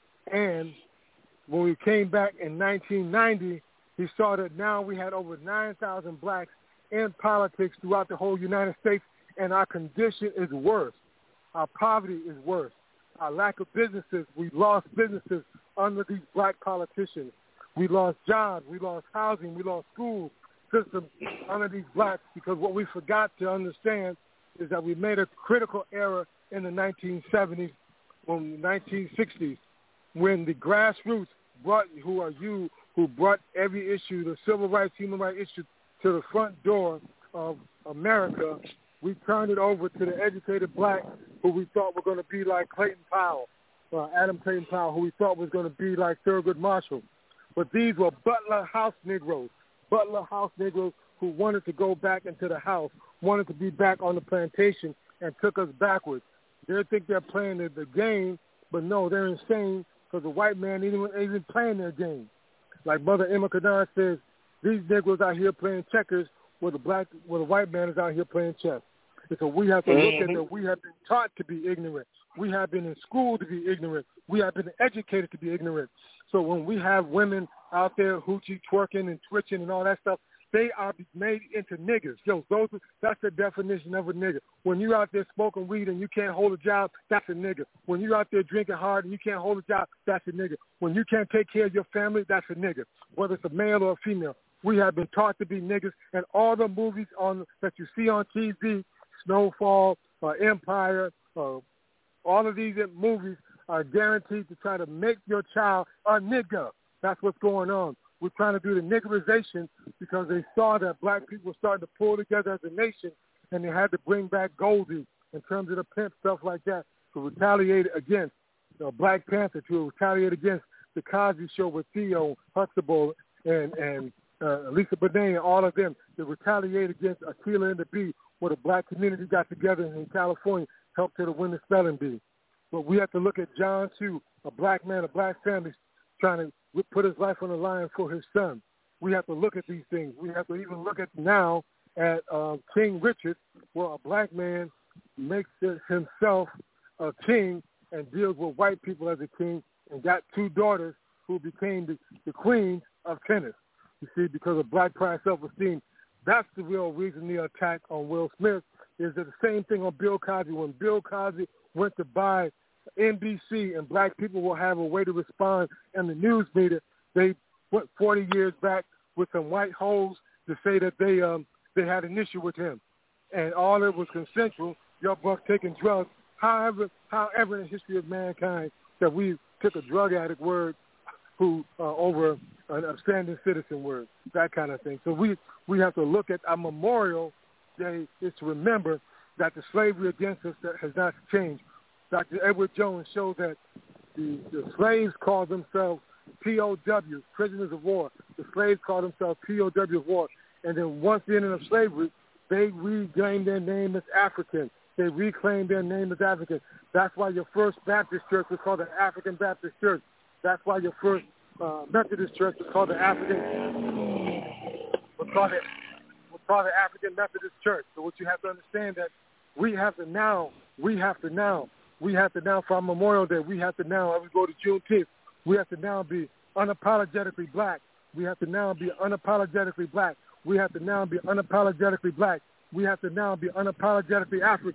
And when we came back in nineteen ninety, he saw that now we had over nine thousand blacks in politics throughout the whole United States, and our condition is worse. Our poverty is worse. Our lack of businesses, we lost businesses under these black politicians. We lost jobs, we lost housing, we lost school systems under these blacks, because what we forgot to understand is that we made a critical error in the nineteen seventies, when the nineteen sixties, when the grassroots brought, who are you, who brought every issue, the civil rights, human rights issue, to the front door of America. We turned it over to the educated black who we thought were going to be like Clayton Powell, uh, Adam Clayton Powell, who we thought was going to be like Thurgood Marshall. But these were Butler House Negroes, Butler House Negroes who wanted to go back into the house, wanted to be back on the plantation, and took us backwards. They think they're playing the, the game, but no, they're insane, because the white man ain't even, ain't even playing their game. Like Mother Emma Kadan says, these Negroes out here playing checkers where the black, where the white man is out here playing chess. And so we have to look at that. We have been taught to be ignorant. We have been in school to be ignorant. We have been educated to be ignorant. So when we have women out there hoochie twerking and twitching and all that stuff, they are made into niggers. Yo, those that's the definition of a nigger. When you're out there smoking weed and you can't hold a job, that's a nigger. When you're out there drinking hard and you can't hold a job, that's a nigger. When you can't take care of your family, that's a nigger, whether it's a male or a female. We have been taught to be niggers, and all the movies on that you see on T V, Snowfall, uh, Empire, uh, all of these movies are guaranteed to try to make your child a nigger. That's what's going on. We're trying to do the niggerization because they saw that black people were starting to pull together as a nation, and they had to bring back Goldie in terms of the pimp, stuff like that, to retaliate against you know, Black Panther, to retaliate against the Cosby Show with Theo Huxtable and, and uh, Lisa Bonet and all of them, to retaliate against Aquila and the Bee, where the black community got together in California, helped her to win the spelling bee. But we have to look at John, too, a black man, a black family, trying to put his life on the line for his son. We have to look at these things. We have to even look at now at uh, King Richard, where a black man makes himself a king and deals with white people as a king, and got two daughters who became the, the queens of tennis. You see, because of black pride self-esteem. That's the real reason the attack on Will Smith is that the same thing on Bill Cosby. When Bill Cosby went to buy N B C and black people will have a way to respond in the news media, they went forty years back with some white hoes to say that they um they had an issue with him. And all it was consensual, your buck taking drugs. However, however in the history of mankind that we took a drug addict word who uh, over an upstanding citizen word, that kind of thing. So we, we have to look at our Memorial Day is to remember that the slavery against us that has not changed. Doctor Edward Jones showed that the, the slaves called themselves P O Ws, prisoners of war. The slaves called themselves P O W of war. And then once the end of slavery, they regained their name as African. They reclaimed their name as African. That's why your first Baptist church was called the African Baptist Church. That's why your first uh, Methodist church was called the African was called it was called the African Methodist Church. So what you have to understand that we have to now, we have to now, we have to now for our Memorial Day, we have to now, as we go to Juneteenth, we have to now be unapologetically black. We have to now be unapologetically black. We have to now be unapologetically black. We have to now be unapologetically African.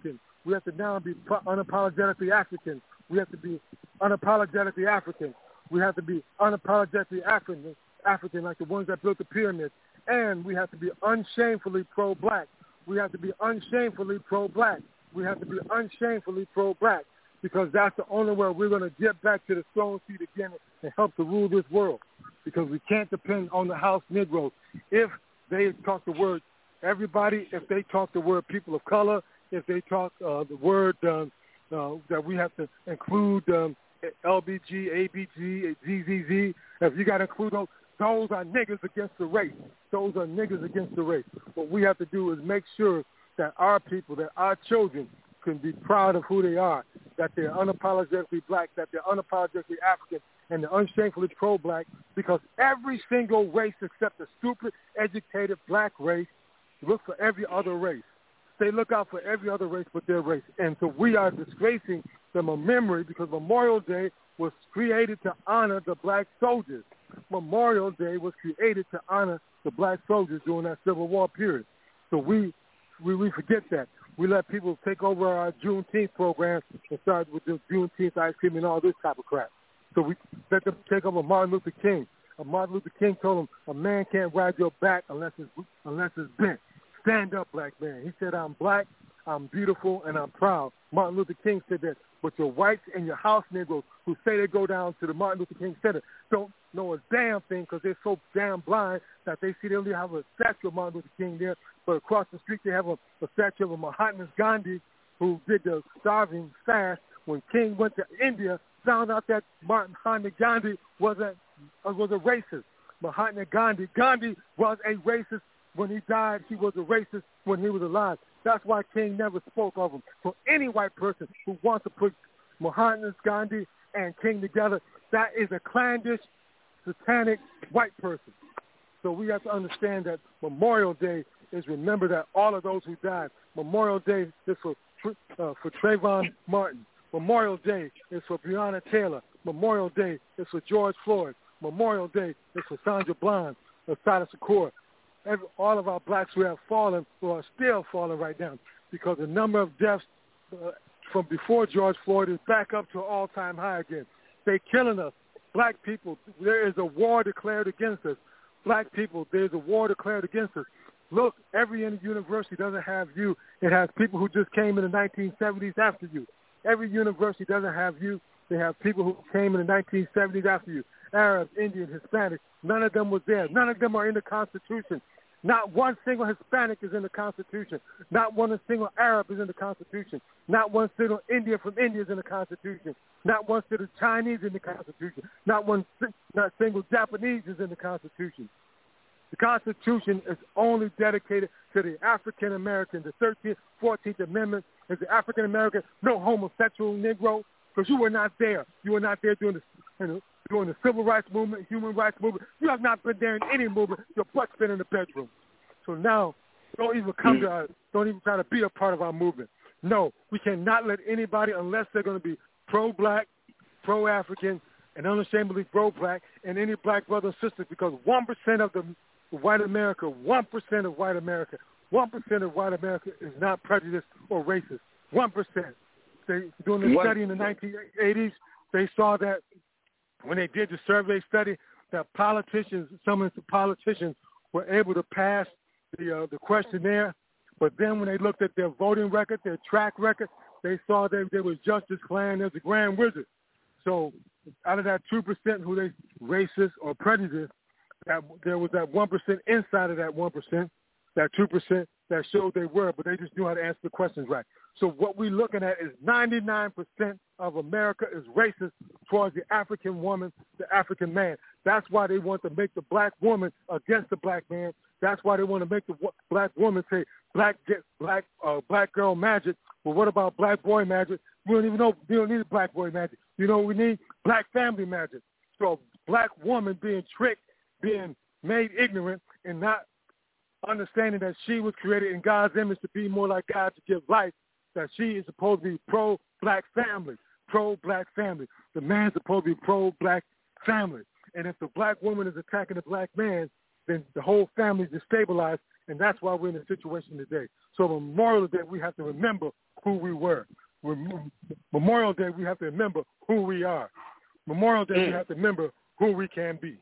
We have to now be unapologetically African. We have to be unapologetically African. We have to be unapologetically African, African like the ones that built the pyramids. And we have to be unshamefully pro-black. We have to be unshamefully pro-black. We have to be unshamefully pro-black because that's the only way we're going to get back to the throne seat again and help to rule this world because we can't depend on the house Negroes. If they talk the word everybody, if they talk the word people of color, if they talk uh, the word um, uh, that we have to include um, L B G, A B G, Z Z Z, if you got to include those, those are niggas against the race. Those are niggas against the race. What we have to do is make sure that our people, that our children can be proud of who they are, that they're unapologetically black, that they're unapologetically African, and they're unshamefully pro-black, because every single race except the stupid, educated black race look for every other race. They look out for every other race but their race. And so we are disgracing them a memory because Memorial Day was created to honor the black soldiers. Memorial Day was created to honor the black soldiers during that Civil War period. So we we, we forget that. We let people take over our Juneteenth program and start with the Juneteenth ice cream and all this type of crap. So we let them take over Martin Luther King. Uh, Martin Luther King told him, a man can't ride your back unless it's, unless it's bent. Stand up, black man. He said, I'm black, I'm beautiful, and I'm proud. Martin Luther King said that. But your whites and your house Negroes who say they go down to the Martin Luther King Center don't know a damn thing because they're so damn blind that they see they only have a statue of Martin Luther King there, but across the street they have a, a statue of Mahatma Gandhi who did the starving fast. When King went to India, found out that Mahatma Gandhi was a, was a racist. Mahatma Gandhi, Gandhi was a racist. When he died, he was a racist when he was alive. That's why King never spoke of him. So any white person who wants to put Mahatma Gandhi and King together, that is a clannish, satanic white person. So we have to understand that Memorial Day is remember that all of those who died. Memorial Day is for uh, for Trayvon Martin. Memorial Day is for Breonna Taylor. Memorial Day is for George Floyd. Memorial Day is for Sandra Bland, Assata Shakur. Every, all of our blacks who have fallen or are still falling right now because the number of deaths uh, from before George Floyd is back up to an all-time high again. They're killing us. Black people, there is a war declared against us. Black people, there's a war declared against us. Look, every university doesn't have you. It has people who just came in the nineteen seventies after you. Every university doesn't have you. They have people who came in the nineteen seventies after you. Arabs, Indians, Hispanics, none of them was there. None of them are in the Constitution. Not one single Hispanic is in the Constitution. Not one single Arab is in the Constitution. Not one single Indian from India is in the Constitution. Not one single Chinese in the Constitution. Not one not single Japanese is in the Constitution. The Constitution is only dedicated to the African American. The thirteenth, fourteenth Amendment is the African American, no homosexual Negro, because you were not there. You were not there during the, you know, during the civil rights movement, human rights movement. You have not been there in any movement. Your butt's been in the bedroom. So now, don't even come to us. Don't even try to be a part of our movement. No, we cannot let anybody, unless they're going to be pro-black, pro-African, and unashamedly pro-black, and any black brother and sister, because one percent of the white America, one percent of white America, one percent of white America is not prejudiced or racist. one percent. They, during the study in the nineteen eighties, they saw that when they did the survey study, that politicians, some of the politicians were able to pass the uh, the questionnaire, but then when they looked at their voting record, their track record, they saw that they were just as Klan as the Grand Wizard. So out of that two percent who they racist or prejudiced, that there was that one percent inside of that one percent, that two percent that showed they were, but they just knew how to answer the questions right. So what we're looking at is ninety-nine percent of America is racist towards the African woman, the African man. That's why they want to make the black woman against the black man. That's why they want to make the black woman say black black uh, black girl magic. Well, what about black boy magic? We don't even know. We don't need black boy magic. You know what we need? Black family magic. So black woman being tricked, being made ignorant, and not understanding that she was created in God's image to be more like God, to give life, that she is supposed to be pro-black family, pro-black family. The man's supposed to be pro-black family. And if the black woman is attacking the black man, then the whole family is destabilized, and that's why we're in the situation today. So Memorial Day, we have to remember who we were. We're, Memorial Day, we have to remember who we are. Memorial Day, mm. we have to remember who we can be.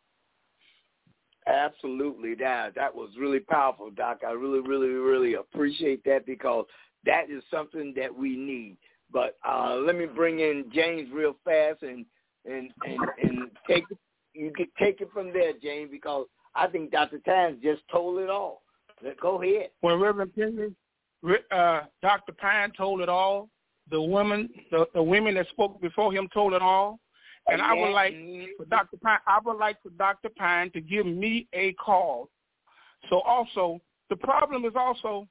Absolutely. That, that was really powerful, Doc. I really, really, really appreciate that because that is something that we need. But uh, let me bring in James real fast and and, and, and take it, you can take it from there, James, because I think Doctor Tynes just told it all. Go ahead. Well, Reverend Penny, uh, Doctor Pine told it all. The women, the, the women that spoke before him told it all. And I would like for Doctor Pine, I would like for Doctor Pine to give me a call. So also, the problem is also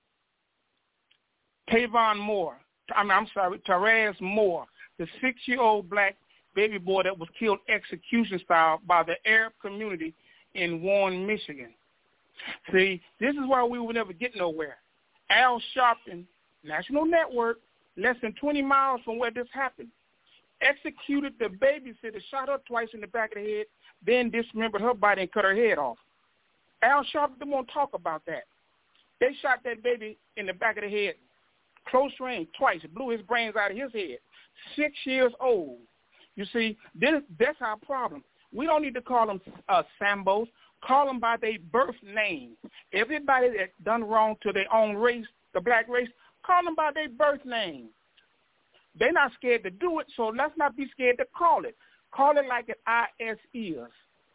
Tavon Moore. I mean, I'm sorry, Therese Moore, the six-year-old black baby boy that was killed execution style by the Arab community in Warren, Michigan. See, this is why we will never get nowhere. Al Sharpton, National Network, less than twenty miles from where this happened, executed the babysitter, shot her twice in the back of the head, then dismembered her body and cut her head off. Al Sharpton won't talk about that. They shot that baby in the back of the head, close range, twice. It blew his brains out of his head. Six years old. You see, this, that's our problem. We don't need to call them uh, Sambos. Call them by their birth name. Everybody that done wrong to their own race, the black race, call them by their birth name. They're not scared to do it, so let's not be scared to call it. Call it like it is is.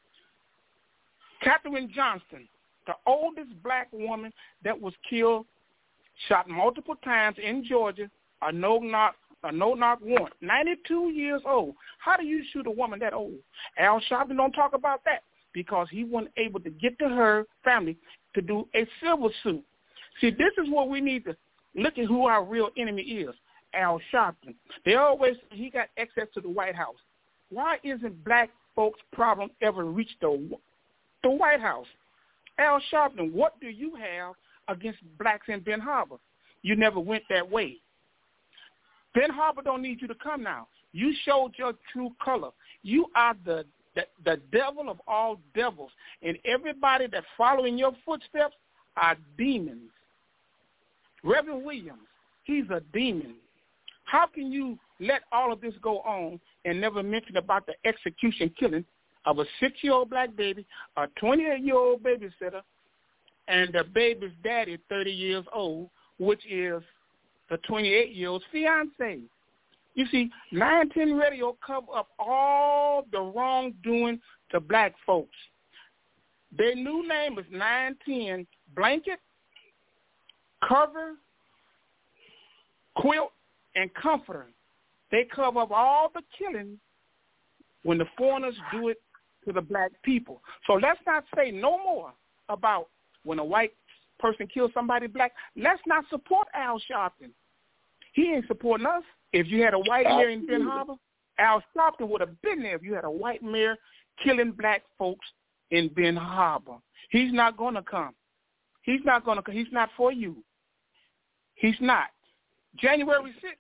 Katherine Johnston, the oldest black woman that was killed, shot multiple times in Georgia, a no-knock a no-knock warrant, ninety-two years old. How do you shoot a woman that old? Al Sharpton don't talk about that because he wasn't able to get to her family to do a civil suit. See, this is what we need to look at who our real enemy is, Al Sharpton. They always say he got access to the White House. Why isn't black folks' problem ever reached the, the White House? Al Sharpton, what do you have against blacks in Ben Harbor? You never went that way. Ben Harbor don't need you to come now. You showed your true color. You are the, the, the devil of all devils, and everybody that's following your footsteps are demons. Reverend Williams, he's a demon. How can you let all of this go on and never mention about the execution killing of a six-year-old black baby, a twenty-eight-year-old babysitter, and the baby's daddy, thirty years old, which is the twenty-eight-year-old's fiance? You see, nine ten Radio cover up all the wrongdoing to black folks. Their new name is nine ten Blanket, Cover, Quilt, and Comforter. They cover up all the killing when the foreigners do it to the black people. So let's not say no more about when a white person kills somebody black. Let's not support Al Sharpton. He ain't supporting us. If you had a white mayor in Ben Harbor, Al Sharpton would have been there if you had a white mayor killing black folks in Ben Harbor. He's not going to come. He's not going to come. He's not for you. He's not. January sixth,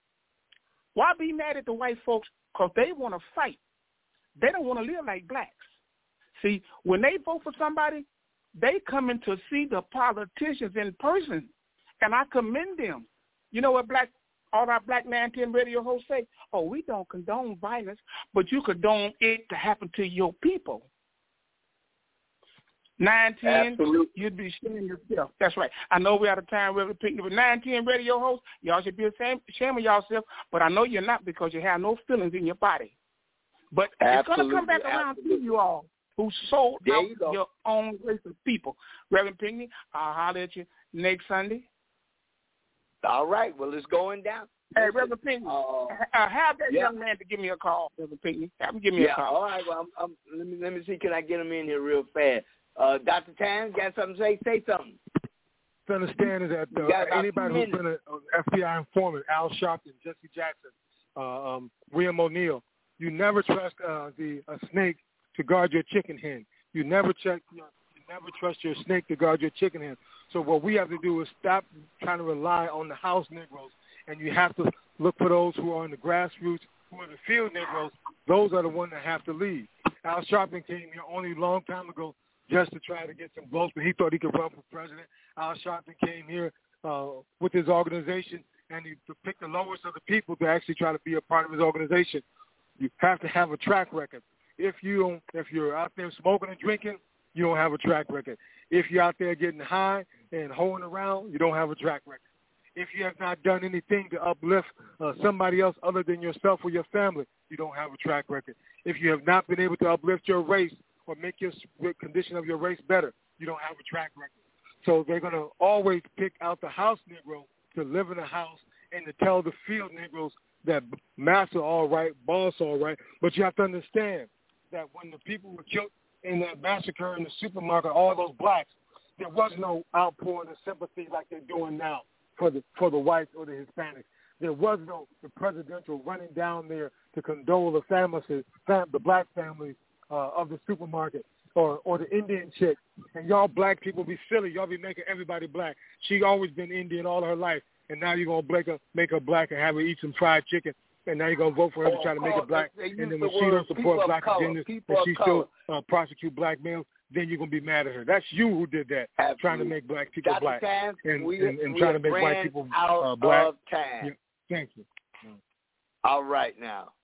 why be mad at the white folks? Because they want to fight. They don't want to live like blacks. See, when they vote for somebody, they come in to see the politicians in person, and I commend them. You know what black all our black nine ten radio hosts say? Oh, we don't condone violence, but you condone it to happen to your people. nine ten, you'd be shaming yourself. That's right. I know we're out of time, Reverend Pinckney, but nine ten radio hosts, y'all should be ashamed of yourself, but I know you're not because you have no feelings in your body. But it's going to come back around to you all who sold there out you your own race of people. Reverend Pinckney, I'll holler at you next Sunday. All right. Well, it's going down. Hey, Reverend Pinckney, uh, uh, have that yeah. young man to give me a call, Reverend Pinckney. Have him give me yeah, a call. All right. Well, I'm, I'm, let me let me see. Can I get him in here real fast? Uh, Doctor Tynes, got something to say? Say something. To understand is that uh, anybody who's been an F B I informant, Al Sharpton, Jesse Jackson, uh, um, William O'Neill, you never trust uh, the a snake to guard your chicken hen. You never check. You, know, you never trust your snake to guard your chicken hen. So what we have to do is stop trying to rely on the house Negroes, and you have to look for those who are in the grassroots, who are the field Negroes. Those are the ones that have to lead. Al Sharpton came here only a long time ago just to try to get some votes, but he thought he could run for president. Al Sharpton came here uh, with his organization, and he, to pick the lowest of the people to actually try to be a part of his organization. You have to have a track record. If you don't, if you're out there smoking and drinking, you don't have a track record. If you're out there getting high and hoeing around, you don't have a track record. If you have not done anything to uplift uh, somebody else other than yourself or your family, you don't have a track record. If you have not been able to uplift your race or make your condition of your race better, you don't have a track record. So they're going to always pick out the house Negro to live in a house and to tell the field Negroes that master all right, boss all right. But you have to understand that when the people were killed in that massacre in the supermarket, all those blacks, there was no outpouring of sympathy like they're doing now for the for the whites or the Hispanics. There was no the presidential running down there to condole the families, fam, the black families uh, of the supermarket or, or the Indian chick. And y'all black people be silly. Y'all be making everybody black. She always been Indian all her life, and now you're going to make her, make her black and have her eat some fried chicken, and now you're going to vote for her to try to make her black. And then when she don't support black agendas and she still uh, prosecute black males, then you're going to be mad at her. That's you who did that, Absolutely. trying to make black people Doctor black Time, and, we, and, and trying to make white people uh, black. Time. Yeah, thank you. All right now.